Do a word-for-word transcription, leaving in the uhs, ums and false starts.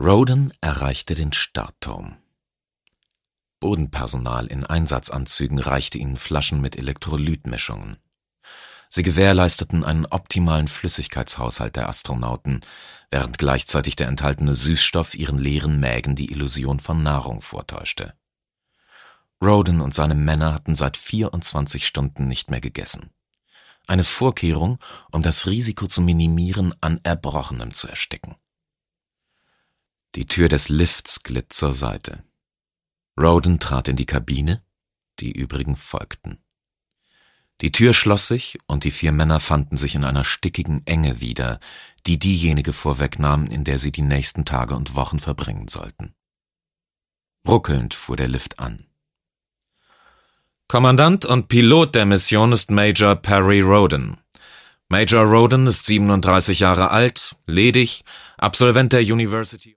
Roden erreichte den Startturm. Bodenpersonal in Einsatzanzügen reichte ihnen Flaschen mit Elektrolytmischungen. Sie gewährleisteten einen optimalen Flüssigkeitshaushalt der Astronauten, während gleichzeitig der enthaltene Süßstoff ihren leeren Mägen die Illusion von Nahrung vortäuschte. Roden und seine Männer hatten seit vierundzwanzig Stunden nicht mehr gegessen. Eine Vorkehrung, um das Risiko zu minimieren, an Erbrochenem zu ersticken. Die Tür des Lifts glitt zur Seite. Roden trat in die Kabine, die übrigen folgten. Die Tür schloss sich und die vier Männer fanden sich in einer stickigen Enge wieder, die diejenige vorwegnahm, in der sie die nächsten Tage und Wochen verbringen sollten. Ruckelnd fuhr der Lift an. Kommandant und Pilot der Mission ist Major Perry Roden. Major Roden ist siebenunddreißig Jahre alt, ledig, Absolvent der University